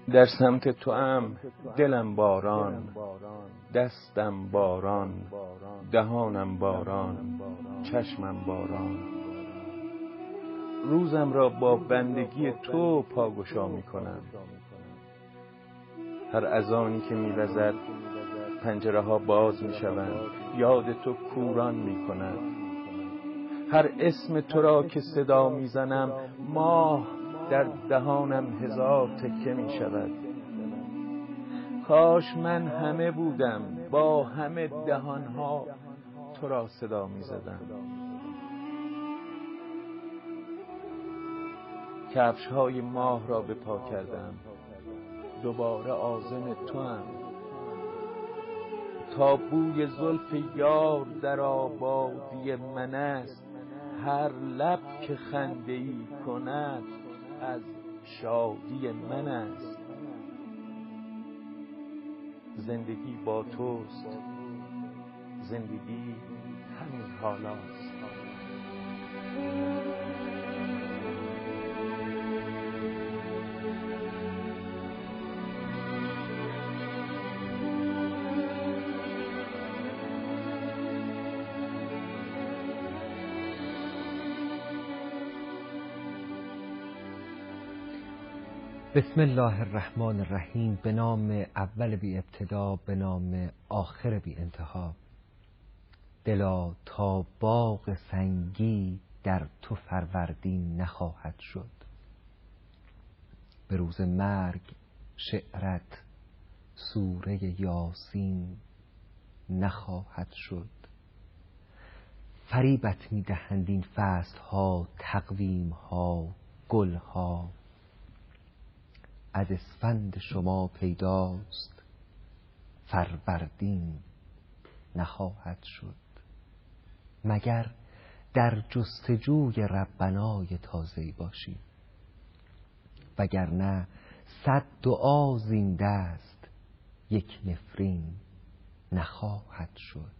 در سمت توام دلم باران، دستم باران، دهانم باران، چشمم باران. روزم را با بندگی تو پاگشا می کنم. هر اذانی که می وزد پنجره ها باز می شوند، یاد تو کوران می کند. هر اسم تو را که صدا می زنم، ماه در دهانم هزار تکه می شود. کاش من همه بودم، با همه دهانها تو را صدا می زدم. کفش های ماه را به پا کردم، دوباره عازم توام. تا بوی زلف یار در آبادی من است، هر لب که خنده ای کند از شادی من است. زندگی با توست، زندگی همین حالاست. بسم الله الرحمن الرحیم. به نام اول بی ابتدا، به نام آخر بی انتها. دلا تا باغ سنگی در تو فروردین نخواهد شد. به روز مرگ شعرت سوره یاسین نخواهد شد. فریبت میدهند این فصل ها، تقویم ها، گل ها. از اسفند شما پیداست، فروردین نخواهد شد. مگر در جستجوی ربنای تازه‌ای باشی، وگرنه 100 دعا زین دست یک نفرین نخواهد شد.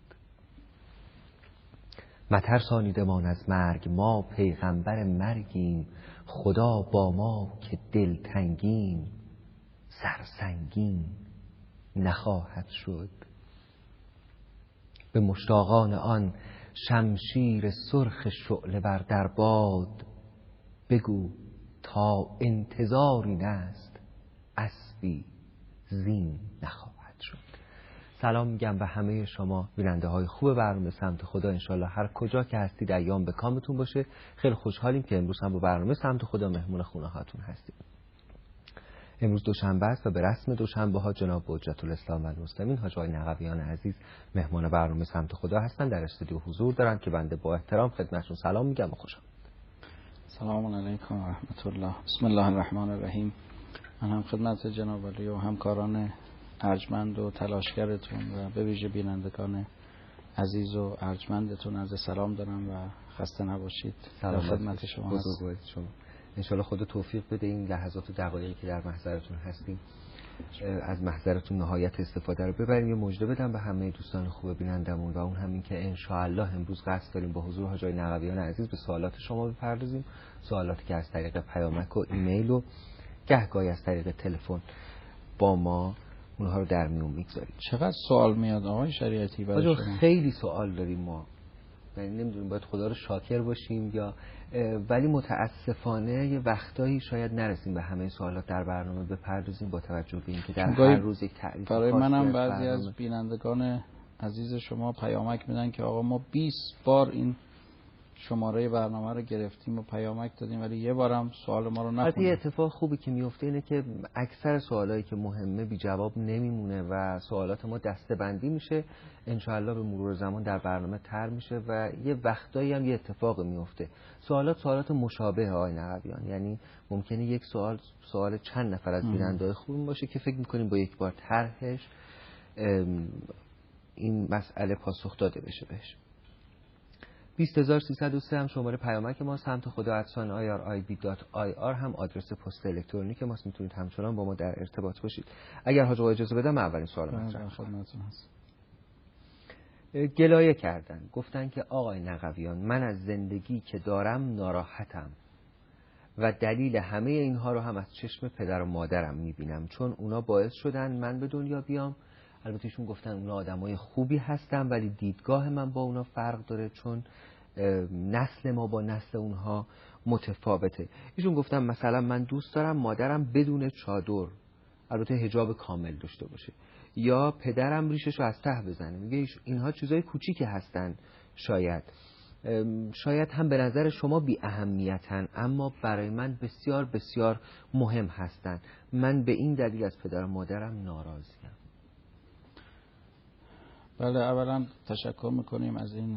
مترسانیدمان از مرگ، ما پیغمبر مرگیم. خدا با ما که دلتنگیم، سرسنگین نخواهد شد. به مشتاقان آن شمشیر سرخ شعله ور در باد، بگو تا انتظار این است، اسبی زین نخواهد شد. سلام میگم به همه شما بیننده های خوب برنامه سمت خدا. انشالله هر کجا که هستید ایام به کامتون باشه. خیلی خوشحالیم که امروز هم با برنامه سمت خدا مهمون خونه هاتون هستیم. امروز دوشنبه است و به رسم دوشنبه ها جناب حجت الاسلام و المسلمین حاج آقای نقویان عزیز مهمان برنامه سمت خدا هستن، در استودیو حضور دارن که بنده با احترام خدمتشون سلام میگم و خوشم. سلام علیکم و رحمت الله. بسم الله الرحمن الرحیم. من هم خدمت جناب علی و همکاران ارجمند و تلاشگرتون و به ویژه بینندگان عزیز و ارجمندتون از سلام دارم و خسته نباشید. در خدمت شما هستم. انشالله خدا توفیق بده این لحظات و دقایقی که در محضرتون هستیم از محضرتون نهایت استفاده رو ببریم. یه مژده بدم به همه دوستان خوب بینندمون و اون همین که انشاءالله امروز قصد داریم با حضور حاج آقای نقویان عزیز به سوالات شما بپردازیم، سوالاتی که از طریق پیامک و ایمیل و گهگاهی از طریق تلفن با ما اونها رو در میون میگذاریم. چقدر سوال میاد آقای شریعتی برای شما؟ خیلی سوال داریم ما، یعنی نمیدونیم باید خدا رو شاکر باشیم یا ولی متاسفانه یه وقتایی شاید نرسیم به همه سوالات در برنامه بپردازیم با توجه به اینکه در هر روز یک تعریف برای منم بعضی از بینندگان عزیز شما پیامک میدن که آقا ما 20 بار این شماره برنامه رو گرفتیم و پیامک دادیم ولی یه بارم سوال ما رو نخوندیم. یه اتفاق خوبی که میفته اینه که اکثر سوالایی که مهمه بی جواب نمیمونه و سوالات ما دسته‌بندی میشه، انشاءالله به مرور زمان در برنامه تر میشه و یه وقتایی هم یه اتفاق میفته. سوالات مشابه آقای نقویان، یعنی ممکنه یک سوال چند نفر از بیننده‌های خوب باشه که فکر میکنیم با یک بار طرحش این مسئله پاسخ داده بشه بهش. 20303 هم شماره پیامک ما، سمت خدا @irib.ir هم آدرس پست الکترونیک ماست. میتونید همچنان با ما در ارتباط باشید. اگر حاج آقا اجازه بدم اولین سوال مطرح کنم. گلایه کردن، گفتن که آقای نقویان من از زندگی که دارم ناراحتم و دلیل همه اینها رو هم از چشم پدر و مادرم میبینم، چون اونا باعث شدن من به دنیا بیام. البته ایشون گفتن اونا آدمای خوبی هستن، ولی دیدگاه من با اونا فرق داره، چون نسل ما با نسل اونها متفاوته. ایشون گفتن مثلا من دوست دارم مادرم بدون چادر، البته حجاب کامل داشته باشه، یا پدرم ریشش رو از ته بزنه. میگه اینها چیزای کوچیکی هستن، شاید هم به نظر شما بی اهمیتن، اما برای من بسیار بسیار مهم هستن. من به این دلیل از پدر و مادرم ناراضیم. بله، اولا تشکر میکنیم از این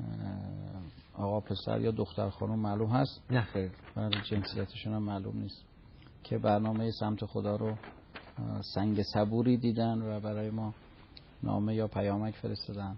آقا پسر یا دختر خانم معلوم هست؟ نه خیر. بله، جنسیتشون هم معلوم نیست، که برنامه سمت خدا رو سنگ صبوری دیدن و برای ما نامه یا پیامک فرستادن.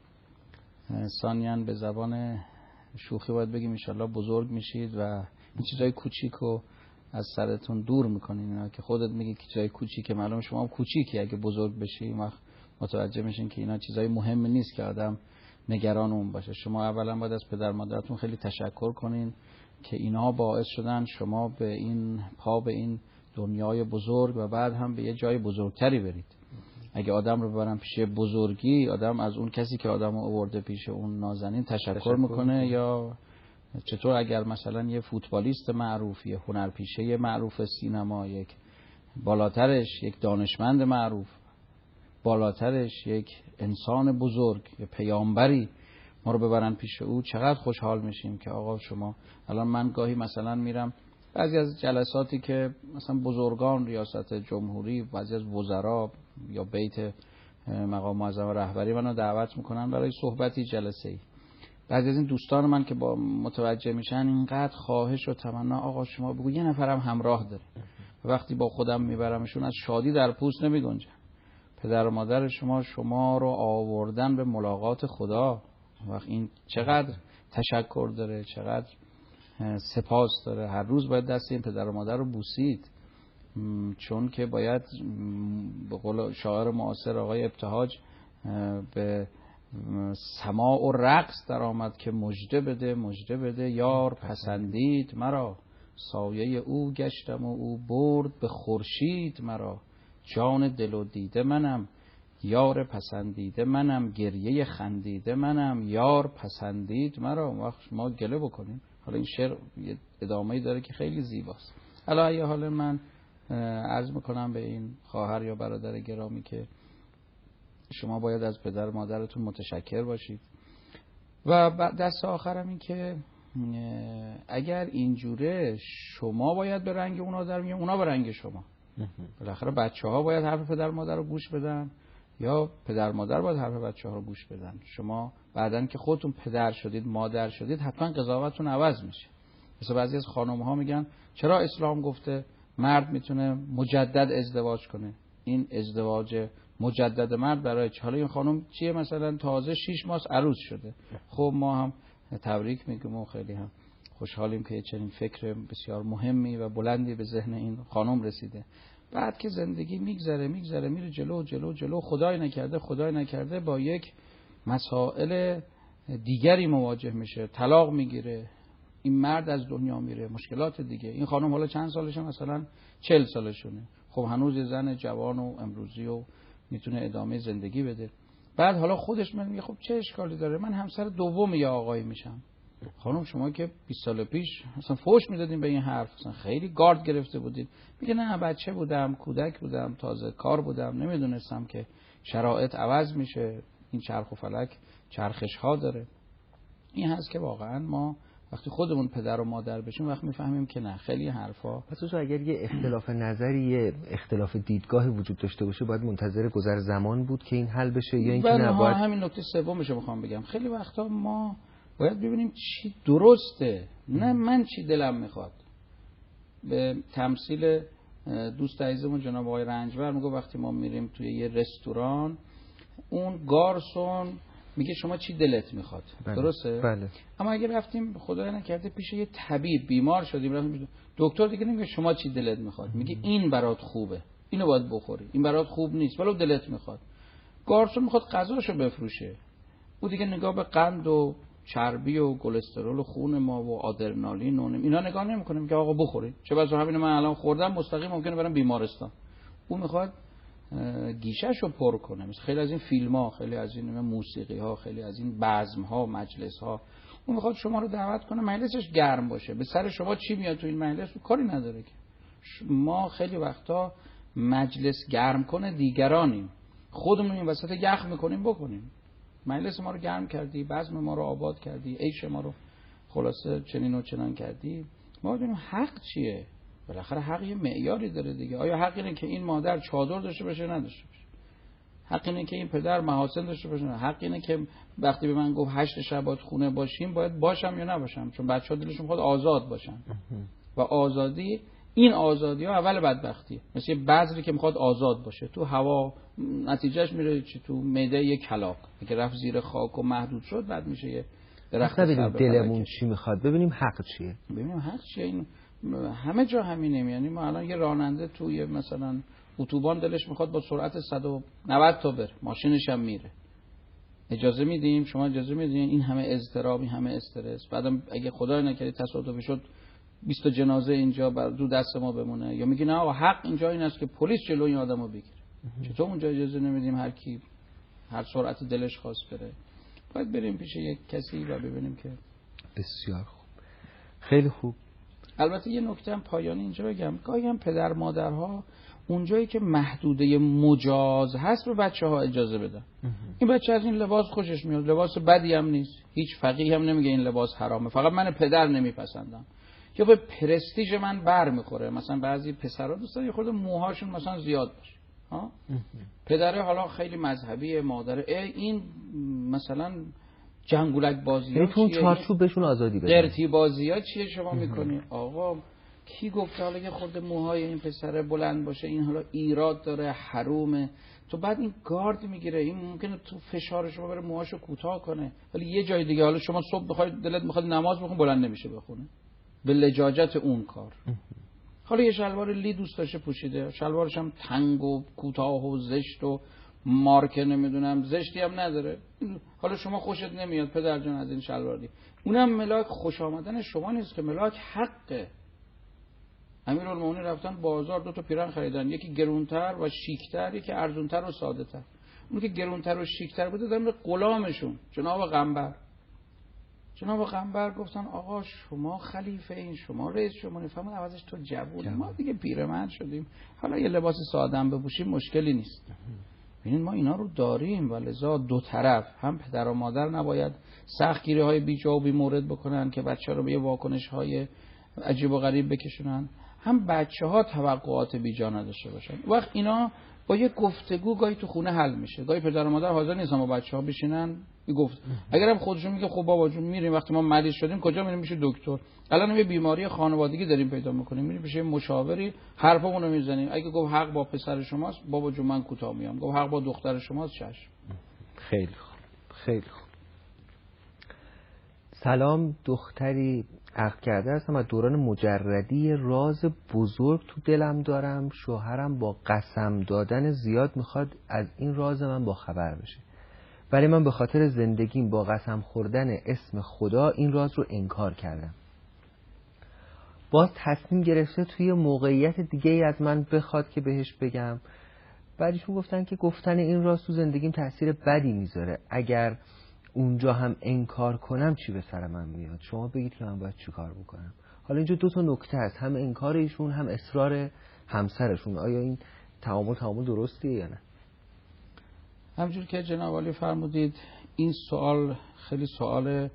ثانیاً به زبان شوخی باید بگیم انشالله بزرگ میشید و این چیزای کوچیکو از سرتون دور میکنین. اینا که خودت میگی که چیزای کوچیکه، معلومه شما هم کوچیکی، اگه بزرگ بشی وقت متوجه میشین که اینا چیزای مهم نیست که آدم نگران اون باشه. شما اولا باید از پدر مادرتون خیلی تشکر کنین که اینا باعث شدن شما به این به این دنیای بزرگ و بعد هم به یه جای بزرگتری برید. اگه آدم رو ببرن پیش بزرگی، آدم از اون کسی که آدم رو آورده پیش اون نازنین تشکر میکنه. یا چطور اگر مثلا یه فوتبالیست معروف، یه هنرپیشه معروف سینما، یک بالاترش یک دانشمند معروف، بالاترش یک انسان بزرگ، یه پیامبری، ما رو ببرن پیش او، چقدر خوشحال میشیم که آقا شما. الان من گاهی مثلا میرم بعضی از جلساتی که مثلا بزرگان ریاست جمهوری، بعضی از وزرا یا بیت مقام معظم رهبری منو دعوت میکنن برای صحبتی، جلسه‌ای. بعضی از این دوستان من که با متوجه میشن اینقدر خواهش و تمنا، آقا شما بگو یه نفرم همراه داره. وقتی با خودم میبرمشون از شادی در پوست نمیگنجن. پدر و مادر شما رو آوردن به ملاقات خدا. وقت این چقدر تشکر داره، چقدر سپاس داره. هر روز باید دست این پدر و مادر رو بوسید، چون که باید به قول شاعر معاصر آقای ابتهاج به سماع و رقص در آمد که مژده بده مژده بده، یار پسندید مرا، سایه او گشتم و او برد به خورشید مرا، جان دل و دیده منم یار پسندیده منم، گریه خندیده منم یار پسندید مرا. وقت ما گله بکنیم. حالا این شعر ادامه‌ای داره که خیلی زیباست. حالا یه حال من عرض میکنم به این خواهر یا برادر گرامی که شما باید از پدر مادرتون متشکر باشید. و دست آخرم این که اگر اینجوره شما باید به رنگ اونا در میان، اونا به رنگ شما. بالاخره بچه‌ها باید حرف پدر مادر رو گوش بدن یا پدر مادر باید حرف بچه‌ها رو گوش بدن. شما بعدن که خودتون پدر شدید مادر شدید حتما قضاوتتون عوض میشه. مثلا بعضی از خانم‌ها میگن چرا اسلام گفته مرد میتونه مجدد ازدواج کنه، این ازدواج مجدد مرد برای چه؟ حالا این خانم چیه مثلا تازه 6 ماه عروس شده. خب ما هم تبریک میگیم و خیلی هم خوشحالیم که چنین فکر بسیار مهمی و بلندی به ذهن این خانم رسیده. بعد که زندگی میگذره میره جلو، خدای نکرده با یک مسائل دیگری مواجه میشه، طلاق میگیره، این مرد از دنیا میره، مشکلات دیگه. این خانم حالا چند سالشه؟ مثلا 40 سالشونه. خب هنوز زن جوان و امروزی و میتونه ادامه زندگی بده. بعد حالا خودش میگه خب چه اشکالی داره، من همسر دوم یه آقایی میشم. خانم شما که 20 سال پیش مثلا فوش میدادین به این حرف، مثلا خیلی گارد گرفته بودید. میگه نه بچه بودم، کودک بودم، تازه کار بودم، نمیدونستم که شرایط عوض میشه، این چرخ و فلک چرخش ها داره. این هست که واقعا ما وقتی خودمون پدر و مادر بشیم وقت میفهمیم که نه، خیلی حرفا. پس اگر یه اختلاف نظری، یه اختلاف دیدگاهی وجود داشته باشه، باید منتظر گذر زمان بود که این حل بشه یا اینکه نه باید همین نکته سومش رو میخوام بگم. خیلی وقتا ما باید ببینیم چی درسته، نه من چی دلم میخواد. به تمثیل دوست عزیزمون جناب آقای رنجبر میگه وقتی ما میریم توی یه رستوران، اون گارسون میگه شما چی دلت میخواد. بله. درسته؟ بله. اما اگه رفتیم خدای نکرده پیش یه طبیب، بیمار شدیم رفتیم دکتر، دیگه نمیگه شما چی دلت میخواد، میگه این برات خوبه، اینو باید بخوری، این برات خوب نیست ولو دلت میخواد. گارسون میخواد غذاشو بفروشه، او دیگه نگاه به قند و چربی و کلسترول و خون ما و آدرنالین و اینا نگاه نمی‌کنیم که آقا بخورید. چه بسا همین من الان خوردم مستقیم ممکنه برم بیمارستان. اون میخواد گیشه‌شو پر کنه. مثل خیلی از این فیلم‌ها، خیلی از این موسیقی‌ها، خیلی از این بزم‌ها، مجلس‌ها، اون میخواد شما رو دعوت کنه مجلسش گرم باشه. به سر شما چی میاد تو این مجلس کاری نداره که. ما خیلی وقتا مجلس گرم کنه دیگرانیم، خودمون این وسط یخ میکنیم بکنیم. مجلس ما رو گرم کردی، بزم ما رو آباد کردی، عیش ما رو خلاصه چنین و چنان کردی. ما ببینیم حق چیه؟ بالاخره حق یه معیاری داره دیگه. آیا حق اینه که این مادر چادر داشته باشه نداشته باشه؟ حق اینه که این پدر محاسن داشته باشه؟ حق اینه که وقتی به من گفت 8 شب باید خونه باشیم باید باشم یا نباشم؟ چون بچه‌ها دلشون می‌خواد آزاد باشن و آزادی، این آزادی‌ها اول بدبختیه. مثل یه بذری که می‌خواد آزاد باشه تو هوا، نتیجهش میره چی؟ تو معده یک کلاغ که رفت زیر خاک و محدود شد، بعد میشه یه درخت. ببینیم دلمون چی می‌خواد، ببینیم حق چیه. ببینیم حق چیه. این همه جا همینه. یعنی ما الان یه راننده توی مثلا اتوبان دلش میخواد با سرعت 190 تا بره، ماشینش هم میره. اجازه میدیم؟ شما اجازه میدین؟ این همه اضطراب، این همه استرس، بعدم اگه خدای نکرده تصادفی شد 20 جنازه اینجا بر دو دست ما بمونه، یا میگی نه آقا حق اینجا این است که پلیس جلوی این آدمو بگیره. چطور اونجا اجازه نمیدیم هر کی هر سرعت دلش خواست بره؟ باید بریم پیش یک کسی و ببینیم که. بسیار خوب، خیلی خوب. البته یه نکته هم پایانی اینجا بگم، گاهی هم پدر مادرها اونجایی که محدوده مجاز هست به بچه‌ها اجازه بدن. این بچه از این لباس خوشش میاد، لباس بدی هم نیست، هیچ فقیه هم نمیگه این لباس حرامه، فقط من پدر نمیپسندم یا به پرستیژ من بر میخوره. مثلا بعضی پسرها دوستان یه خورده موهاشون مثلا زیاد باشه، ها، پدره حالا خیلی مذهبیه، مادره این مثلا جنگولک بازی‌ها چیه، چارچوب بهشون آزادی بده، قرتی بازی‌ها چیه شما میکنی؟ آقا کی گفته حالا یه خورده موهای این پسره بلند باشه این حالا ایراد داره، حرومه؟ تو بعد این گارد میگیره، این ممکنه تو فشار شما بره موهاشو کوتاه کنه، ولی یه جای دیگه حالا شما صبح بخوای دلت میخواد نماز بخون بلند نمیشه بخونه به لجاجت اون کار. حالا یه شلوار لی دوست داشته پوشیده، شلوارش هم تنگ و کوتاه و زشت و مارکه نمیدونم زشتی هم نداره، حالا شما خوشت نمیاد پدر جان از این شلوار لی. اونم ملاک خوش آمدن شما نیست که، ملاک حقه. امیرالمومنین رفتن بازار 2 تا پیرن خریدن، یکی گرونتر و شیکتر، یکی ارزونتر و ساده تر. اون که گرونتر و شیکتر بوده دادن به غلامشون جناب قنبر گفتن آقا شما خلیفه این، شما رئیس جمهوری، فرمود عوضش تو جوون، ما دیگه پیرمرد شدیم، حالا یه لباس ساده هم بپوشیم مشکلی نیست. ببینید ما اینا رو داریم و لذا دو طرف، هم پدر و مادر نباید سختگیری‌های بی‌جا و بی‌مورد بکنن که بچه‌ها رو به واکنش‌های عجیب و غریب بکشونن، هم بچه‌ها توقعات بی‌جا نداشته باشن. وقت اینا با یه گفتگو گاهی تو خونه حل میشه. گاهی پدر و مادر حاضر نیستن با بچه‌ها بشینن گفت. اگرم خودشون میگه خب بابا جون میریم وقتی ما مریض شدیم کجا میریم میشه دکتر، الان یه بیماری خانوادگی داریم پیدا میکنیم میریم پیش مشاوری حرفمون رو میزنیم، اگه گفت حق با پسر شماست بابا جون من کوتاه میام، گفت حق با دختر شماست چشم. خیلی خوب، خیلی خوب. سلام، دختری عقد کرده هستم از دوران مجردی، راز بزرگ تو دلم دارم، شوهرم با قسم دادن زیاد میخواد از این راز من با خبر بشه، ولی من به خاطر زندگیم با قسم خوردن اسم خدا این راز رو انکار کردم. باز تصمیم گرفته توی موقعیت دیگه ای از من بخواد که بهش بگم. بعدشون گفتن که گفتن این راز تو زندگیم تأثیر بدی میذاره، اگر اونجا هم انکار کنم چی به سر من میاد؟ شما بگید که من باید چی کار بکنم. حالا اینجا 2 تا نکته هست، هم انکار ایشون هم اصرار همسرشون. آیا این تعامل درستیه یا نه؟ همجور که جناب عالی فرمودید این سوال خیلی سوال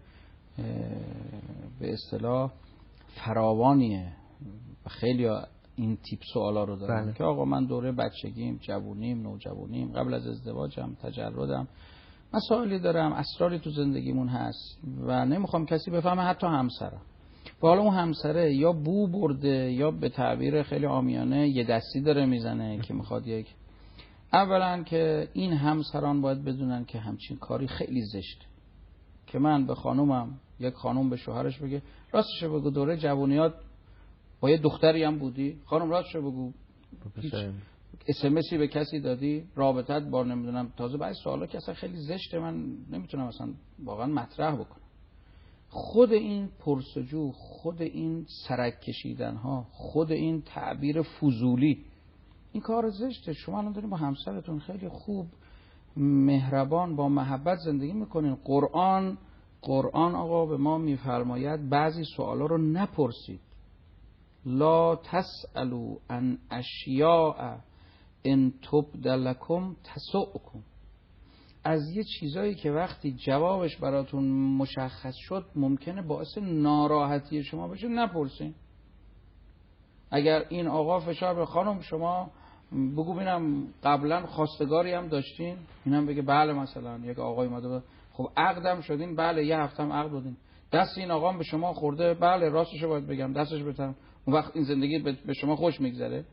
به اصطلاح فراوانیه و خیلی این تیپ سوالا رو دارن. بله. که آقا من دوره بچگیم، جوونیم، نوجوانیم، قبل از ازدواجم، تجردم، مسائلی دارم، اسراری تو زندگیمون هست و نمیخوام کسی بفهمه، حتی همسرم. و حالا اون همسره یا بو برده یا به تعبیر خیلی عامیانه یه دستی داره میزنه که میخواد یک. اولا که این همسران باید بدونن که همچین کاری خیلی زشته، که من به خانومم، یک خانوم به شوهرش بگه راستش بگو دوره جوونیات با یه دختری هم بودی، خانم راستش بگو اسمسی به کسی دادی، رابطت با نمیدونم، تازه بعضی سوالا که اصلا خیلی زشته من نمیتونم اصلا واقعا مطرح بکنم. خود این پرسجو، خود این سرک کشیدن ها، خود این تعبیر فضولی، این کار زشته. شما الان دارین با همسرتون خیلی خوب مهربان با محبت زندگی میکنین. قرآن آقا به ما میفرماید بعضی سوالا رو نپرسید. لا تسألوا عن اشیاء ان تبد لکم تسؤکم. از یه چیزایی که وقتی جوابش براتون مشخص شد ممکنه باعث ناراحتی شما بشه نپرسین. اگر این آقا فشار به خانم شما بگو ببینم قبلا خواستگاری هم داشتین، اینم بگه بله، مثلا یک آقای اومده خب عقدم شدین، بله یه هفتم عقد بودین، دست این آقا به شما خورده، بله راستشو باید بگم دستش بتم، اون وقت این زندگی به شما خوش میگذره؟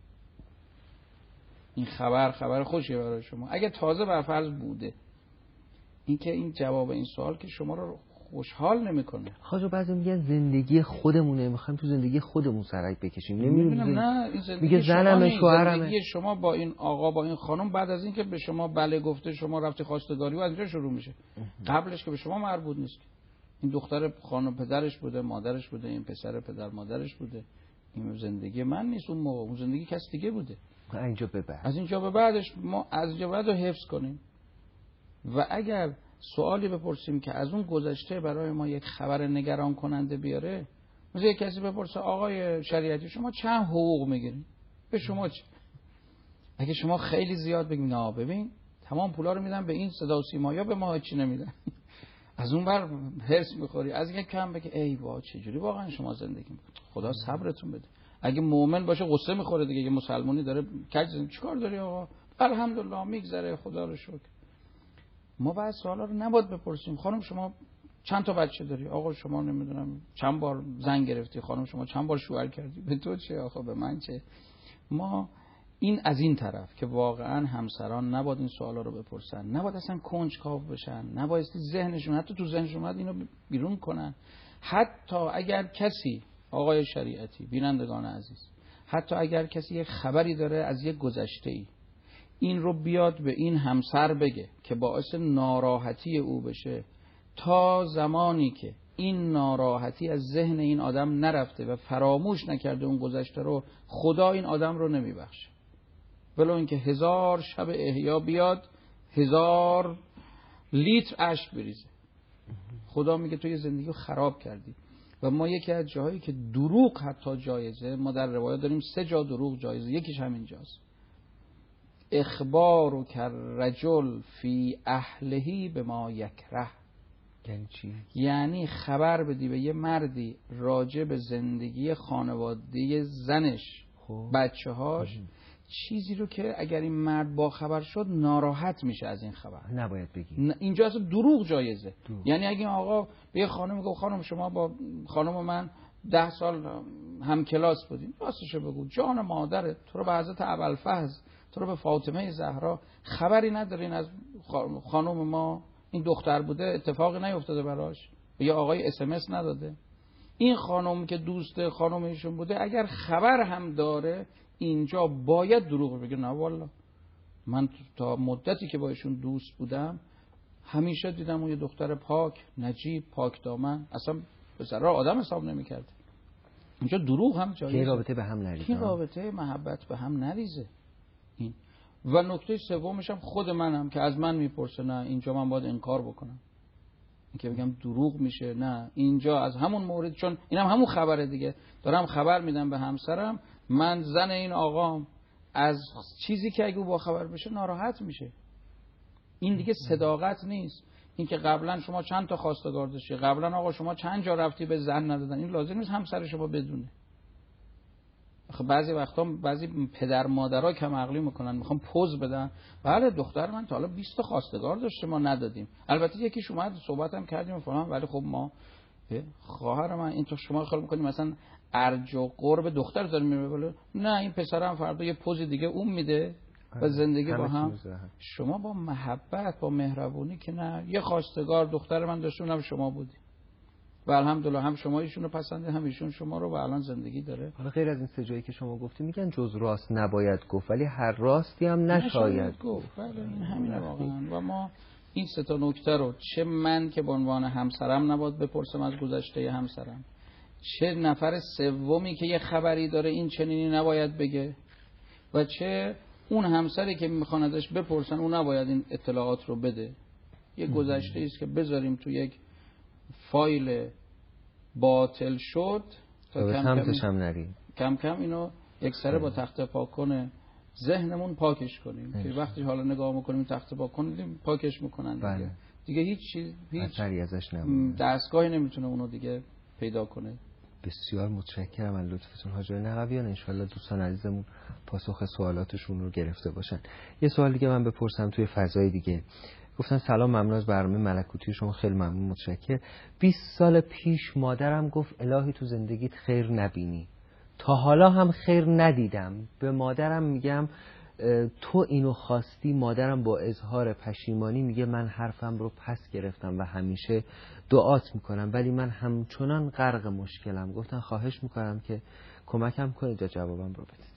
این خبر خوشیه برای شما. اگه تازه برفرض بوده، این که این جواب این سوال که شما رو خوشحال نمیکنه. خواجه بعضی میگن زندگی خودمونه، میخوایم تو زندگی خودمون سرک بکشیم. نمیدونم، نه این زندگی میگه زنمه شوهرمه. زندگی شما با این آقا با این خانم بعد از این که به شما بله گفته شما رفتی خواستگاری و از اینجا شروع میشه. قبلش که به شما مربوط نیست. این دختر خانم پدرش بوده، مادرش بوده، این پسر پدر مادرش بوده. این زندگی من نیست اون موقع، اون زندگی کس دیگه بوده. از اینجا به بعدش ما از اینجا بعد رو حفظ کنیم. و اگر سوالی بپرسیم که از اون گذشته برای ما یک خبر نگران کننده بیاره، مثلا یک کسی بپرسه آقای شریعتی شما چند حقوق میگیرین؟ به شما چه؟ اگه شما خیلی زیاد بگیم نه ببین تمام پولا رو میدن به این صدا و سیما، یا به ما چی نمیدن، از اون بر هرس میخوری. از یک کم بگه ای وای چجوری واقعا شما زندگی میکنید، خدا صبرتون بده. اگه مؤمن باشه غصه میخوره دیگه، یه مسلمانی داره کج چیکار داری آقا، الحمدلله میگذره خدا رو شکر. ما بعض سوالا رو نباید بپرسیم. خانم شما چند تا بچه داری؟ آقا شما نمیدونم چند بار زن گرفتی؟ خانم شما چند بار شوهر کردی؟ به تو چه آقا، به من چه؟ ما این از این طرف که واقعا همسران نباید این سوالا رو بپرسن، نباید اصلا کنجکاو بشن، نباید ذهنشون حتی تو ذهنشون اومد اینو بیرون کنن. حتی اگر کسی، آقای شریعتی، بینندگان عزیز، حتی اگر کسی یک خبری داره از یک گذشته‌ای، این رو بیاد به این همسر بگه که باعث ناراحتی او بشه، تا زمانی که این ناراحتی از ذهن این آدم نرفته و فراموش نکرده اون گذشته رو، خدا این آدم رو نمیبخشه. ولو اینکه 1000 شب احیا بیاد، 1000 لیتر اشک بریزه، خدا میگه تو یه زندگی رو خراب کردی. و ما یکی از جاهایی که دروغ حتی جایزه، ما در روایات داریم 3 جا دروغ جایزه، یکیش همین جاست. اخبار که رجل فی اهلهی به ما یکره. یعنی چی؟ یعنی خبر بدی به یه مردی راجع به زندگی خانواده زنش، بچه هاش، چیزی رو که اگر این مرد با خبر شد ناراحت میشه از این خبر، نباید بگی. اینجا اصلا دروغ جایزه. یعنی اگه آقا به یه خانم میگه خانم شما با خانم من 10 سال هم کلاس بودیم، راستشو بگو جان مادرت تو رو به حضرت ابوالفضل، تو رو به فاطمه زهرا خبری ندارین از خانم ما؟ این دختر بوده اتفاقی نیفتاده براش؟ یا آقای SMS نداده؟ این خانم که دوست خانم ایشون بوده اگر خبر هم داره اینجا باید دروغ بگه. نه والله من تا مدتی که با ایشون دوست بودم همیشه دیدم اون یه دختر پاک، نجیب، پاک دامن، اصلا به ذره آدم حساب نمی‌کرد. اینجا دروغ هم جایزه. که رابطه به هم نریزه، که رابطه محبت به هم نریزه. این و نکته سومش هم خود منم که از من میپرسه، نه اینجا من باید انکار بکنم، این که بگم دروغ میشه، نه اینجا از همون مورد، چون اینم همون خبره دیگه، دارم خبر میدم به همسرم من زن این آقام، از چیزی که اگه با خبر بشه ناراحت میشه. این دیگه صداقت نیست. این که قبلا شما چند تا خواستگار داشتی، قبلا آقا شما چند جا رفتی به زن ندادن، این لازم نیست همسر شما بدونه. خب بعضی وقتا بعضی پدر مادرها کم عقلی میکنن، میخوام پوز بدن، بله دختر من تا حالا 20 تا خواستگار داشته ما ندادیم، البته یکیش اومد صحبتم کردیم فلان، ولی خب ما خواهر من این تو شما خیال میکنیم مثلا ارج و قرب دختر داره میره بالا، نه این پسرم فردا یه پوز دیگه اون میده و زندگی با هم. شما با محبت با مهربونی که نه، یه خواستگار دختر من داشته اونم شما بودی و الحمدلله هم شما ایشونو پسنده هم ایشون شما رو و الان زندگی داره. حالا غیر از این سه جایی که شما گفتی میگن جز راست نباید گفت، ولی هر راستی هم نشاید گفت. بله این همینه واقعا. و ما این سه تا نکته رو چه من که به عنوان همسرم نباید بپرسم از گذشته همسرم، چه نفر سومی که یه خبری داره این چنینی نباید بگه، و چه اون همسری که میخوان ازش بپرسن اون نباید این اطلاعات رو بده. یه گذشته ایست که بذاریم تو یک فایل باطل شد تا کم کم اینو یک سره با تخت پاکن ذهنمون پاکش کنیم که وقتی حالا نگاه میکنیم تخت پاکن پاکش میکنن دیگه هیچ چیز هیچ دستگاهی نمیتونه اونو دیگه پیدا کنه. بسیار متشکرم از لطفتون حاج نقویان. انشالله دوستان عزیزمون پاسخ سوالاتشون رو گرفته باشن. یه سوال دیگه من بپرسم توی فضای دیگه. گفتن سلام، ممنون از برنامه ملکوتی شما، خیلی ممنون، متشکر. 20 سال پیش مادرم گفت الهی تو زندگیت خیر نبینی. تا حالا هم خیر ندیدم. به مادرم میگم تو اینو خواستی. مادرم با اظهار پشیمانی میگه من حرفم رو پس گرفتم و همیشه دعات میکنم، ولی من همچنان غرق مشکلم. گفتن خواهش میکنم که کمکم کنید یا جوابم رو بدید.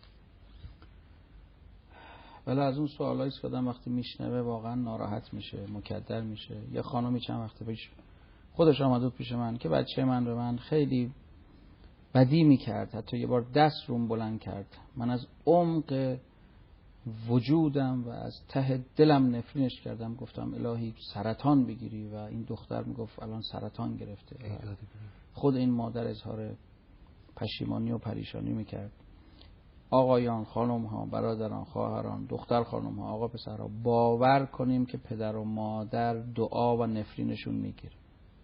ولی از اون سوالایی که آدم وقتی میشنوه واقعا ناراحت میشه، مکدر میشه. یه خانمی چند وقت پیش خودش آمد پیش من که بچه من به من خیلی بدی میکرد، حتی یه بار دست روم بلند کرد. من از عمق وجودم و از ته دلم نفرینش کردم. گفتم الهی سرطان بگیری، و این دختر میگفت الان سرطان گرفته. خود این مادر اظهار پشیمانی و پریشانی میکرد. آقایان، خانم ها، برادران، خواهران، دختر خانم ها، آقا پسرها، باور کنیم که پدر و مادر دعا و نفرینشون میگیره.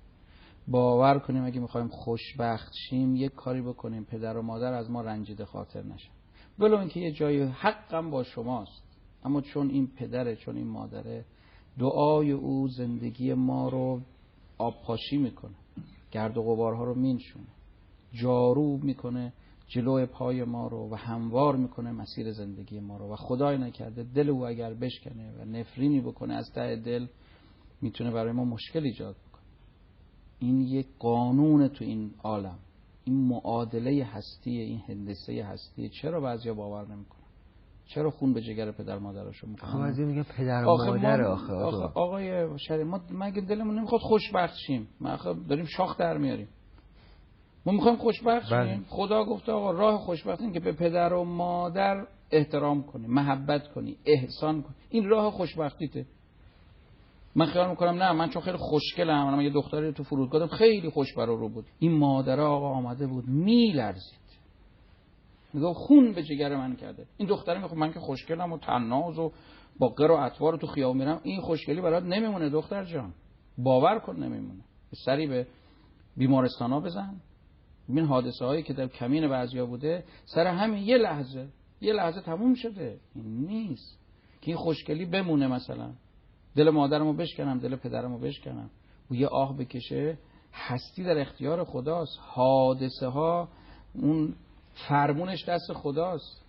باور کنیم اگه میخوایم خوشبخت شیم یک کاری بکنیم پدر و مادر از ما رنجیده خاطر نشن. ولو اینکه یه جای حقم با شماست، اما چون این پدره، چون این مادره، دعای او زندگی ما رو آبپاشی میکنه، گرد و غبارها رو مینشونه، جارو میکنه جلوی پای ما رو و هموار میکنه مسیر زندگی ما رو. و خدای نکرده دل او اگر بشکنه و نفرینی بکنه از ته دل، میتونه برای ما مشکل ایجاد بکنه. این یک قانون تو این عالم، این معادله هستی، این هندسه هستی. چرا بعضیا باور نمیکنن؟ چرا خون به جگر پدر مادرشو میکنن؟ خب بعضی میگن پدر و مادر آقای شریف، ما مگه دلمون نمیخواد خوشبخت شیم؟ ما داریم شاخ در میاریم. ما میخوایم خوشبخت شیم. خدا گفته آقا راه خوشبختی اینه که به پدر و مادر احترام کنی، محبت کنی، احسان کنی. این راه خوشبختیته. من خیال میکنم نه، من چون خیلی خوشگلم، من یه دختری تو فرودگاه داشتم خیلی خوش برو بود. این مادر آقا آمده بود میلرزید، میگه خون به جگر من کرده. این دختره میگه من که خوشگلم و طناز و با قر و اطوار تو خیابون میرم، این خوشگلی برات نمیمونه دختر جان، باور کن نمیمونه. سری به بیمارستانا بزن. این حادثه هایی که در کمین بعضیا بوده سر همین یه لحظه تموم شده. این نیست که این خوشگلی بمونه. مثلا دل مادرمو بشکنم، دل پدرمو بشکنم و یه آه بکشه. هستی در اختیار خداست. حادثه ها اون فرمونش دست خداست.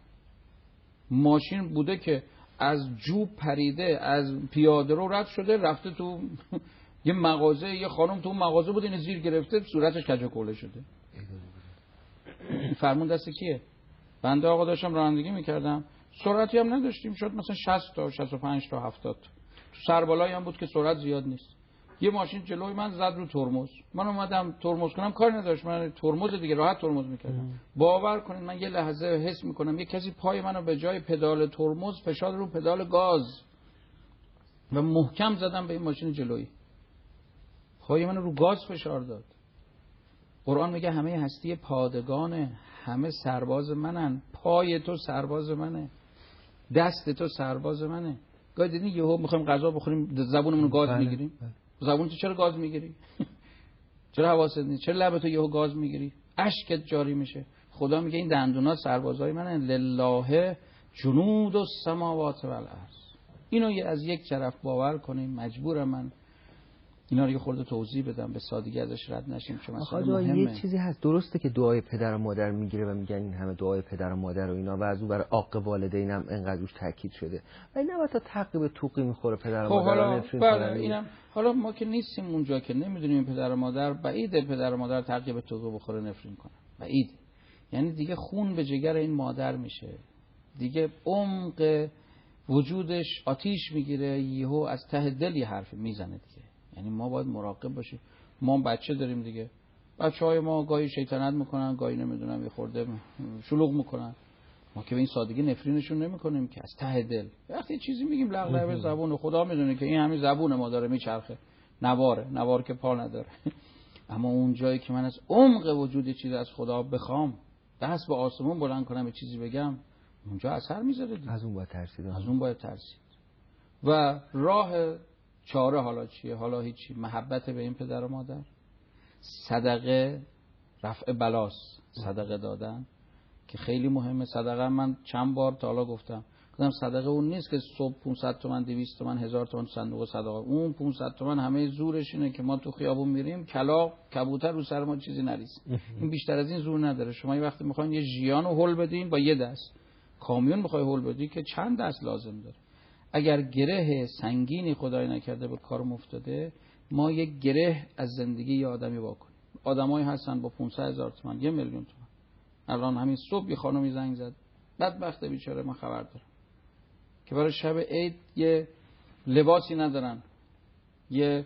ماشین بوده که از جوب پریده، از پیاده رو رد شده، رفته تو یه مغازه، یه خانم تو اون مغازه بود، اینو زیر گرفته، صورتش کج و کوله شده. فرمون دست کیه؟ بنده آقا داشتم رانندگی میکردم، سرعتی هم نداشتیم، شد مثلا 60 تا 65 تا 70. تو سربالایی هم بود که سرعت زیاد نیست. یه ماشین جلوی من زد رو ترمز. من اومدم ترمز کنم، کاری نداشت، من ترمز دیگه راحت ترمز میکردم. باور کنید من یه لحظه حس میکنم یه کسی پای منو به جای پدال ترمز فشار رو پدال گاز و محکم زدم به این ماشین جلویی. پای منو رو گاز فشار داد. قرآن میگه همه هستی پادگانه، همه سرباز منن. پای تو سرباز منه، دست تو سرباز منه. گاهی دیدین یهو میخوایم غذا بخوریم زبونمون رو گاز میگیریم. زبون تو چرا گاز میگیری؟ چرا حواست نیست؟ چرا لب تو یهو گاز میگیری؟ اشکت جاری میشه. خدا میگه این دندونا سربازای منه. لله جنود السماوات والارض. اینو از یک طرف باور کنیم. مجبورم من اینا رو یه خورده توضیح بدم، به سادگی ازش رد نشیم چون مثلا مهمه. یه چیزی هست، درسته که دعای پدر و مادر میگیره و میگن این همه دعای پدر و مادر و اینا و از اون برای عاق والدین هم انقدر روش تاکید شده، ولی نه تا تعقیب توقی میخوره پدر و مادر بله اینم حالا ما که نیستیم اونجا که نمیدونیم پدر و مادر، بعیده پدر و مادر تعقیب توقی بخوره نفرین کنه، بعید. یعنی دیگه خون به جگر این مادر میشه، دیگه عمق وجودش آتیش میگیره، یهو از ته دل یه حرف میزنه دیگه. یعنی ما باید مراقب باشیم. ما بچه داریم دیگه، بچه‌های ما گاهی شیطنت میکنن، گاهی نمیدونم یه خورده شلوغ میکنن، ما که به این سادگی نفرینشون نمیکنیم که از ته دل. وقتی چیزی میگیم لغلغه به زبون، خدا میدونه که این همین زبون ما داره میچرخه، نوار که پا نداره. اما اون جایی که من از عمق وجود چیز از خدا بخوام، دست به آسمون بلند کنم یه چیزی بگم، اونجا اثر میذاره دیگه. از اون باید ترسید. و راه چاره حالا چیه؟ حالا هیچی. محبت به این پدر و مادر، صدقه، رفع بلاس، صدقه دادن که خیلی مهمه. صدقه من چند بار تا حالا گفتم صدقه اون نیست که صبح 500 تومن 200 تومن 1000 تومن صندوق صدقه. اون 500 تومن همه زورش اینه که ما تو خیابون میریم کلاغ کبوتر رو سر ما چیزی نریزه. این بیشتر از این زور نداره. شما یه وقتی میخواین یه ژیان رو هول بدین با یه دست، کامیون میخوای هول بدی که چند دست لازم داره. اگر گره سنگینی خدای نکرده به کارم افتاده، ما یک گره از زندگی یه آدمی واکنیم. آدمایی هستن با 500,000 تومان 1,000,000 تومان. الان همین صبح یه خانمی زنگ زد، بدبخت بیچاره، من خبر دارم که برای شب عید یه لباسی ندارن، یه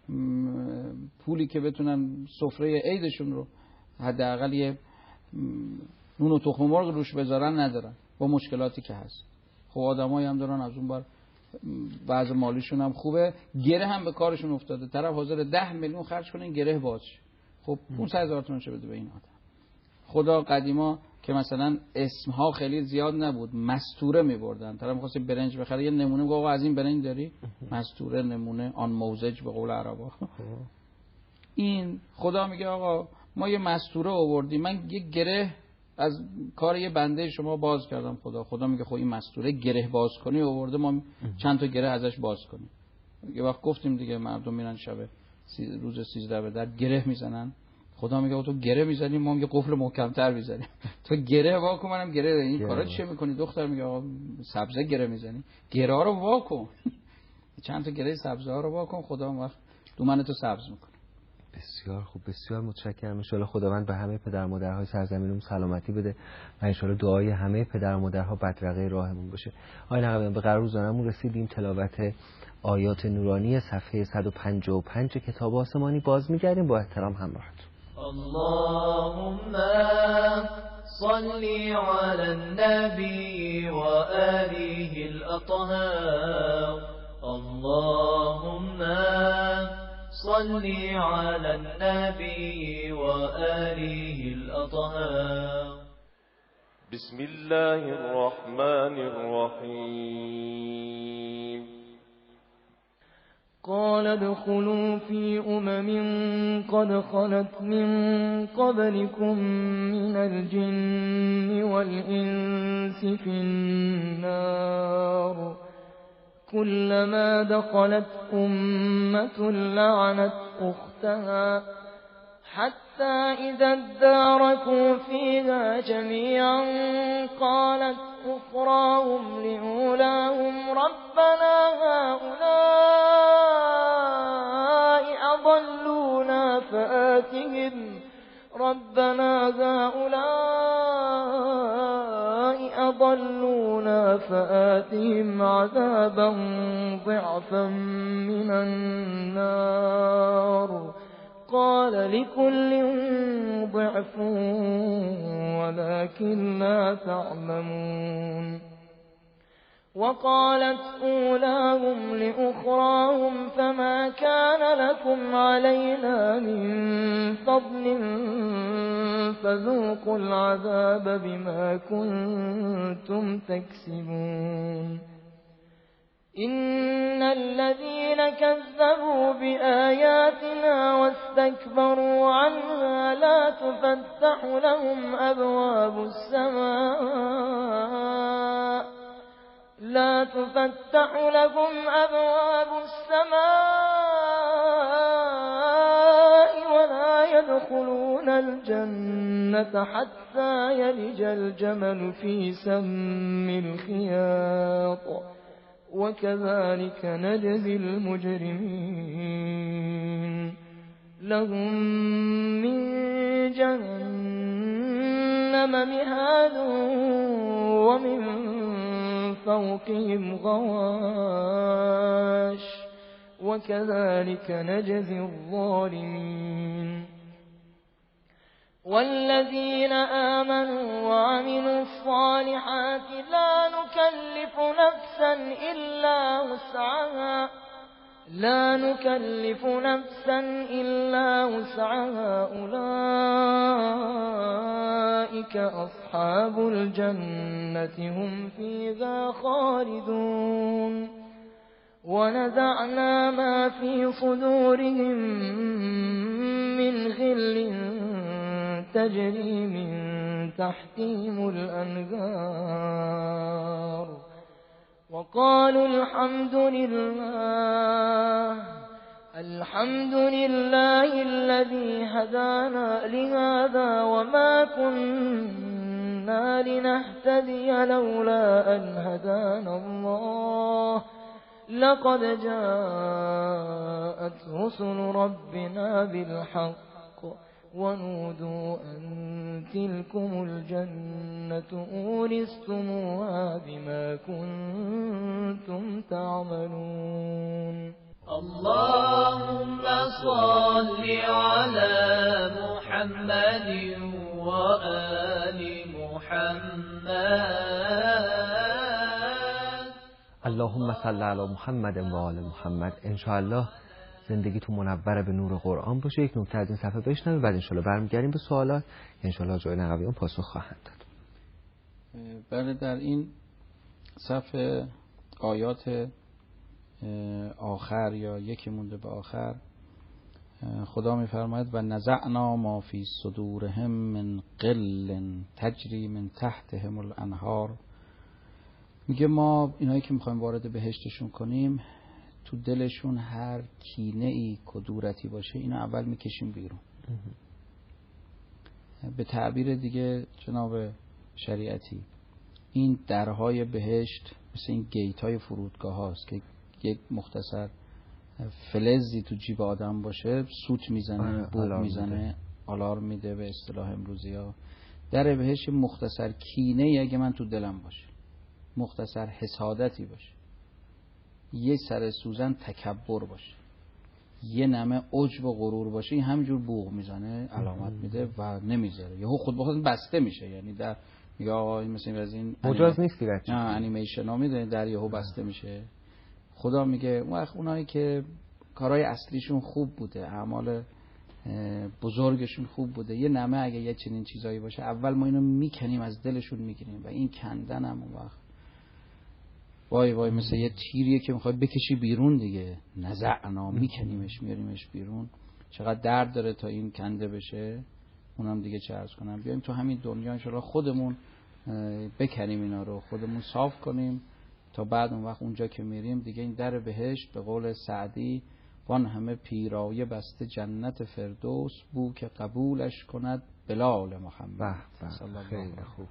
پولی که بتونن سفره عیدشون رو حداقل یه نون و تخم مرغ روش بذارن ندارن، با مشکلاتی که هست. خب آدمایی هم دارن از اون بر وضع مالیشون هم خوبه، گره هم به کارشون افتاده، طرف حاضر 10 میلیون خرج کنه این گره باز شه. خب 500,000 تومان چه بده به این آدم؟ خدا قدیما که مثلا اسمها خیلی زیاد نبود، مستوره می‌بردن. طرف می‌خواست برنج بخره، یه نمونه میگه آقا از این برنج داری؟ مستوره، نمونه، آن موزج به قول عربا. این خدا میگه آقا ما یه مستوره آوردیم، من یه گره از کار یه بنده شما باز کردم. خدا میگه خب این مستوره گره باز کنی آورده، ما چند تا گره ازش باز کنیم. یه وقت گفتیم دیگه مردم میرن شب روز 13 به در گره میزنن. خدا میگه تو گره میزنی، ما میگه قفل محکم‌تر میزنیم. تو گره واکن، منم گره. این کارا چیه میکنی دختر؟ میگه آقا سبزه گره میزنی، گره ها رو واکن. چند تا گره سبزه ها رو واکن، خدا اون وقت دومنتو سبز میکنه. بسیار خوب، بسیار متشکرم. ان شاءالله خداوند به همه پدر و مادرهای سرزمینم سلامتی بده و ان شاءالله دعای همه پدر و مادرها بدرقه راهمون باشه. آقای نقویان به قرار روزانمون رسیدیم. تلاوت آیات نورانی صفحه 155 کتاب آسمانی باز می‌گردیم. با احترام همراهتون. اللهم صل على النبي وآله الأطهار. اللهم صل على النبي وآله الأطهار. بسم الله الرحمن الرحيم. قال ادخلوا في قد خلت من قبلكم من الجن والإنس في النار كلما دخلت أمة لعنت أختها حتى إذا اداركوا فيها جميعا قالت أخراهم لأولاهم ربنا هؤلاء أضلونا فآتهم عذابا ضعفا من النار قال لكل ضعف ولكن لا تعلمون. وقالت أولاهم لأخراهم فما كان لكم علينا من فضل فذوقوا العذاب بما كنتم تكسبون. إن الذين كذبوا بآياتنا واستكبروا عنها لا تفتح لهم أبواب السماء ولا يدخلون الجنة حتى يلج الجمل في سم الخياط وكذلك نجزي المجرمين. لهم من جهنم مهاد ومن فوقهم غواش وكذلك نجزي الظالمين والذين آمنوا وعملوا الصالحات لا نكلف نفسا إلا وسعها أولئك أصحاب الجنة هم فيها خالدون ونزعنا ما في صدورهم من غل تجري من تحتهم الأنهار وقالوا الحمد لله الذي هدانا لهذا وما كنا لنهتدي لولا أن هدانا الله لقد جاءت رسل ربنا بالحق ونودوا أن تلكم الجنة أورثتموها بما كنتم تعملون اللهم صل على محمد وآل محمد. اللهم صل علی محمد و آل محمد. انشاءالله زندگیتون منور به نور قرآن باشه. یک نکته از این صفحه بشنویم، بعد انشاءالله برمیگردیم به سوالات. انشاءالله جای نقویان پاسخ خواهند داد. بله، در این صفحه آیات آخر یا یکی مونده به آخر خدا میفرماید و نزعنا ما فی صدورهم من غل تجری من تحتهم الانهار. میگه ما اینایی که میخوایم وارد بهشتشون کنیم تو دلشون هر کینه ای کدورتی باشه اینو اول میکشیم بیرون. به تعبیر دیگه جناب شریعتی این درهای بهشت مثل این گیت های فرودگاه هاست که یک مختصر فلزی تو جیب آدم باشه سوت میزنه، بوق میزنه، آلارم میده به اصطلاح امروزی ها. در بهشت مختصر کینه ای اگه من تو دلم باشه، مختصر حسادتی باشه، یه سر سوزن تکبر باشه، یه نمه عجب و غرور باشه، این همینجور بوق میزنه، علامت میده و نمیذاره، یهو خود به خود بسته میشه. یعنی در یا مثلا از این مجاز نیستی بچه، نه انیمیشن ها میدونید در یهو بسته میشه. خدا میگه اونایی که کارهای اصلیشون خوب بوده، اعمال بزرگشون خوب بوده، یه نمه اگه یه چنین چیزایی باشه اول ما اینو میکنیم از دلشون میگیریم و این کندن هم اون وقت وای مثل یه تیریه که میخوای بکشی بیرون دیگه. نزعنا میکنیمش میاریمش بیرون. چقدر درد داره تا این کنده بشه. اونم دیگه چه عرض کنم، بیایم تو همین دنیا انشالله خودمون بکنیم اینا رو، خودمون صاف کنیم تا بعد اون وقت اونجا که میریم دیگه این در بهشت به قول سعدی وان همه پیرایه بسته جنت فردوس بو که قبولش کند بلال محمد. خیلی خوب.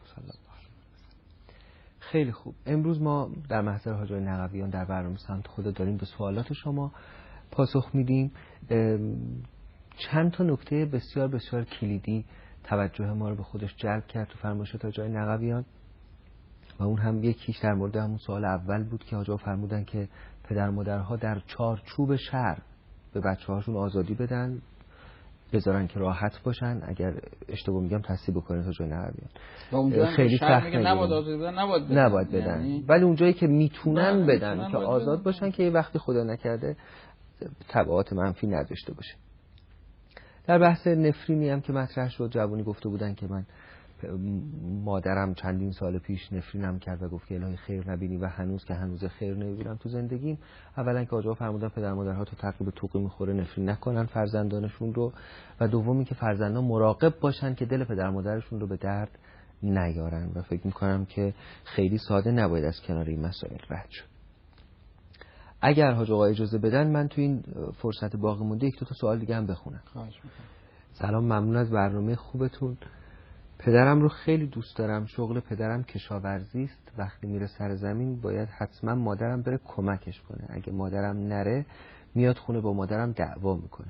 خیلی خوب. امروز ما در محضر حاجی نقویان در برنامه سمت خدا داریم به سوالات شما پاسخ میدیم. چند تا نکته بسیار بسیار کلیدی توجه ما رو به خودش جلب کرد تو فرمایشات حاجی نقویان و اون هم یکیش در مورد همون سوال اول بود که حاجی فرمودن که پدر مادرها در چارچوب شرع به بچه‌هاشون آزادی بدن، بذارن که راحت باشن. اگر اشتباه میگم تصحیح بکنید حاجی نقویان. خیلی سخت میگه نباید بدن یعنی... ولی اونجایی که میتونن بدن که آزاد باشن که وقتی خدا نکرده تبعات منفی نداشته باشه. در بحث نفرینی هم که مطرح شد، جوانی گفته بودن که من مادرم چندین سال پیش نفرینم کرد و گفت که الهی خیر نبینی و هنوز که هنوز خیر نمیبینم تو زندگیم. اولا که آجا فرمودن پدر مادرها تو تعقیب توقی میخوره نفرین نکنن فرزندانشون رو و دومی که فرزندان مراقب باشن که دل پدر مادرشون رو به درد نیارن و فکر میکنم که خیلی ساده نباید از کنار این مسائل رد شد. اگر حاج آقا اجازه بدن من تو این فرصت باقی مونده یک دو تا سوال دیگه هم بخونم. سلام، ممنون از برنامه خوبتون. پدرم رو خیلی دوست دارم. شغل پدرم کشاورزی است. وقتی میره سر زمین باید حتما مادرم بره کمکش کنه. اگه مادرم نره میاد خونه با مادرم دعوا میکنه.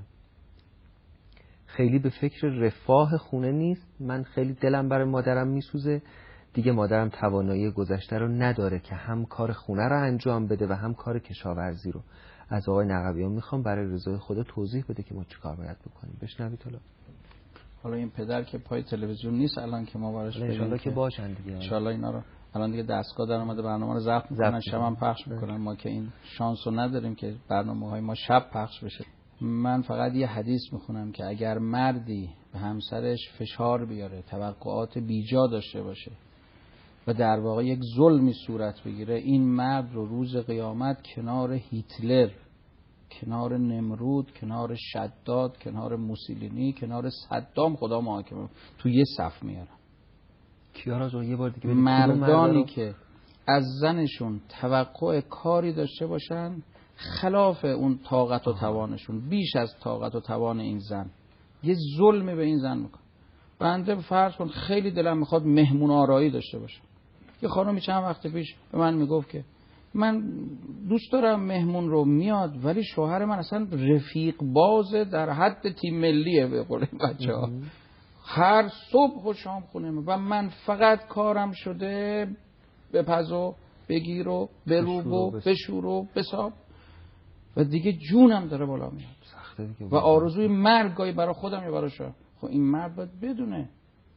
خیلی به فکر رفاه خونه نیست. من خیلی دلم برای مادرم میسوزه. دیگه مادرم توانایی گذشته رو نداره که هم کار خونه رو انجام بده و هم کار کشاورزی رو. از آقای نقویان میخوام برای رضای خدا توضیح بده که ما چی کار باید بکنیم. بشنوید حالا این پدر که پای تلویزیون نیست الان که ما براش بگیم، انشالله که باشن دیگه. انشالله اینا رو الان دیگه دستگاه در اومده برنامه رو ضبط میکنن، شب هم پخش میکنن. ما که این شانس رو نداریم که برنامه‌های ما شب پخش بشه. من فقط یه حدیث میخونم که اگر مردی به همسرش فشار بیاره، توقعات بیجا داشته باشه و در واقع یک ظلمی صورت بگیره، این مرد رو روز قیامت کنار هیتلر، کنار نمرود، کنار شداد، کنار موسولینی، کنار صدام خدا محاکمه تو یه صف میارن. کیارا یه بار دیگه مردانی که از زنشون توقع کاری داشته باشن خلاف اون طاقت و توانشون، بیش از طاقت و توان این زن، یه ظلمی به این زن میکنه. بنده فرض کن خیلی دلم میخواد مهمون آرایی داشته باشم. یه خانمی چند وقت پیش به من میگفت که من دوست دارم مهمون رو میاد، ولی شوهر من اصلا رفیق بازه در حد تیم ملیه به قول بچه‌ها، هر صبح و شام خونه و من فقط کارم شده بپز و بگیر و بروب و بشور و بساب و دیگه جونم داره بالا میاد و آرزوی مرگ گاهی برای خودم یا برای شما. خب این مرد باید بدونه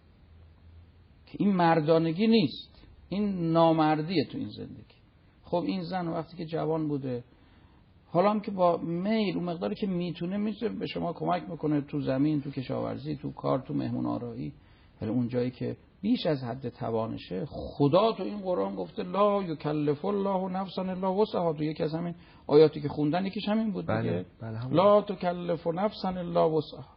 که این مردانگی نیست، این نامردیه تو این زندگی. خب این زن وقتی که جوان بوده، حالا هم که با میل اون مقداری که میتونه به شما کمک میکنه تو زمین، تو کشاورزی، تو کار، تو مهمون آرایی، ولی اون جایی که بیش از حد توانشه، خدا تو این قرآن گفته لا یکلف الله نفسا الا وسعها. تو یکی از همین آیاتی که خوندن یکیش همین بود دیگه. لا تکلف نفسا الا وسعها.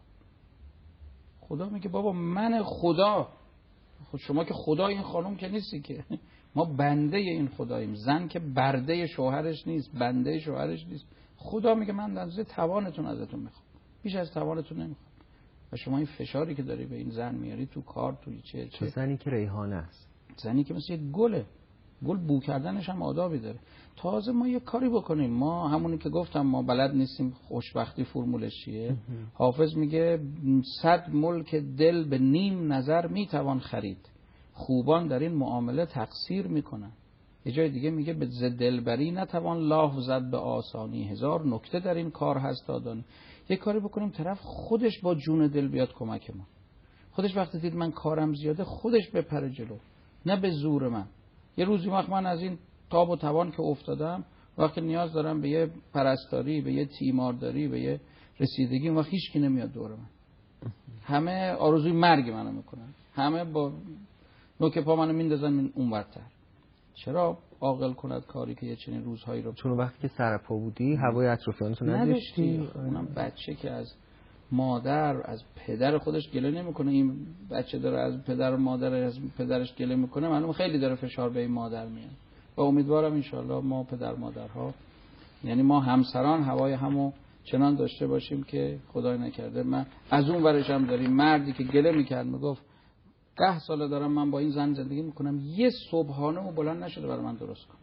خدا میگه بابا من خدا، خود شما که خدا این خانم که نیستی که، ما بنده این خداییم. زن که برده شوهرش نیست، بنده شوهرش نیست. خدا میگه من اندازه توانتون ازتون میخوام، بیش از توانتون نمیخوام. و شما این فشاری که داری به این زن میاری تو کار، تو چه زنی که ریحانه است، زنی که مثل یک گله، گل بو کردنش هم آدابی داره. تازه ما یه کاری بکنیم، ما همونی که گفتم ما بلد نیستیم خوشبختی فرمولش چیه. حافظ میگه 100 ملک دل به نیم نظر میتوان خرید، خوبان در این معامله تقصیر میکنن. یه جای دیگه میگه به دلبری نتوان لاف زد به آسانی، 1000 نکته در این کار هست دادن. یه کاری بکنیم طرف خودش با جون دل بیاد کمک ما، خودش وقتی دید من کارم زیاده خودش بپره جلو، نه به زور من. یه روزی وقت من از این تاب و توان که افتادم، وقتی نیاز دارم به یه پرستاری، به یه تیمارداری، به یه رسیدگی، اون وقت هیچ کی نمیاد دور من، همه آرزوی مرگ منو میکنن، همه با نوک پا منو میندازن اونورتر. چرا عاقل کند کاری که یه چنین روزهایی رو، چون وقتی که سرپا بودی هوای اطرافیانتو نداشتی. اونم بچه که از مادر، از پدر خودش گله نمیکنه، این بچه داره از پدر و مادر، از پدرش گله میکنه، معلومه خیلی داره فشار به این مادر میاد. و امیدوارم انشالله ما پدر مادرها، یعنی ما همسران، هوای همو چنان داشته باشیم که خدای نکرده من از اون ورش هم داریم مردی که گله میکرد میگفت 10 ساله دارم من با این زن زندگی میکنم، یه صبحانه و بلند نشده برای من درست کن.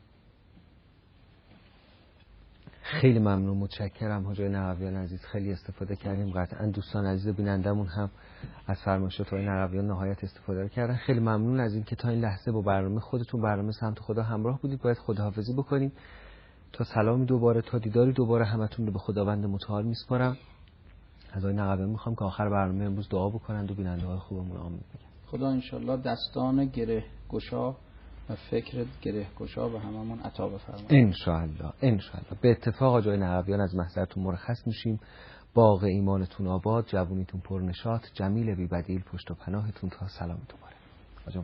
خیلی ممنون، متشکرم حاجی نقویان عزیز، خیلی استفاده کردیم. قطعا دوستان عزیز بینندمون هم از فرمایشات آقای نقویان نهایت استفاده کردن. خیلی ممنون از این که تا این لحظه با برنامه خودتون، برنامه سمت خدا همراه بودید. باید خداحافظی بکنیم. تا سلامی دوباره، تا دیداری دوباره، همتون رو به خداوند متعال میسپارم. از آقای نقویان میخوام که آخر برنامه امروز دعا بکنند و بیننده‌های خوبمون آمین بگن. خدا انشالله دستان گره گشا و فکر گره گشا به هممون عطا بفرماید. انشالله. به اتفاق آقای نقویان از محضرتون مرخص میشیم. باغ ایمانتون آباد، جوونیتون پرنشاط، جمیل بی بدیل پشت و پناهتون. تا سلام دوباره. آقا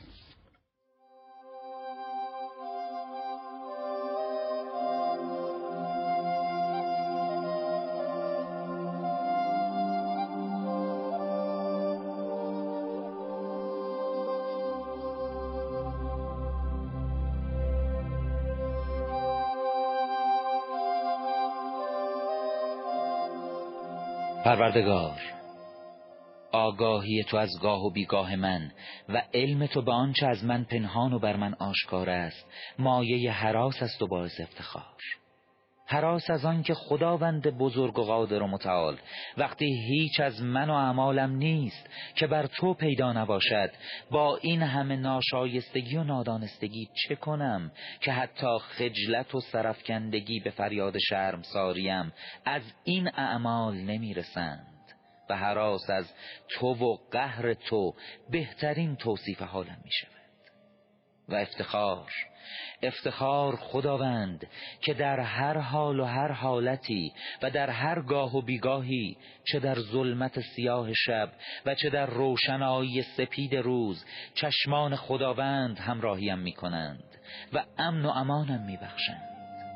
پروردگار، آگاهی تو از گاه و بیگاه من و علم تو به آنچه از من پنهان و بر من آشکار است مایه هراس است و باعث افتخار. هراس از آن که خداوند بزرگ و قادر و متعال وقتی هیچ از من و اعمالم نیست که بر تو پیدا نباشد، با این همه ناشایستگی و نادانستگی چه کنم که حتی خجلت و سرفکندگی به فریاد شرمساریم از این اعمال نمیرسند. و هراس از تو و قهر تو بهترین توصیف حالم می شود. و افتخار خداوند که در هر حال و هر حالتی و در هر گاه و بیگاهی، چه در ظلمت سیاه شب و چه در روشنایی سپید روز، چشمان خداوند همراهیم می کنند و امن و امانم می بخشند.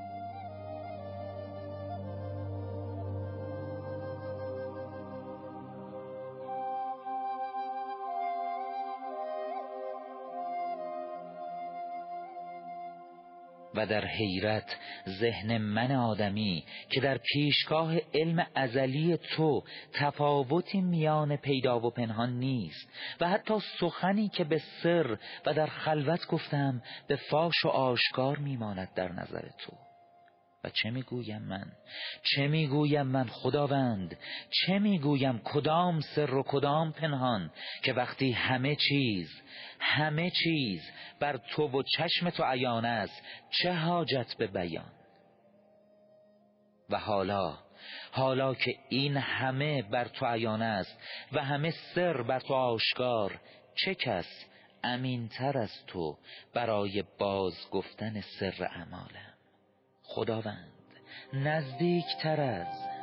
و در حیرت ذهن من آدمی که در پیشگاه علم ازلی تو تفاوتی میان پیدا و پنهان نیست و حتی سخنی که به سر و در خلوت گفتم به فاش و آشکار میماند در نظر تو. و چه میگویم من خداوند؟ چه میگویم؟ کدام سر و کدام پنهان که وقتی همه چیز بر تو و چشم تو عیان است، چه حاجت به بیان؟ و حالا که این همه بر تو عیان است و همه سر بر تو آشکار، چه کس امین‌تر از تو برای باز گفتن سر اعمالم؟ خداوند نزدیکتر از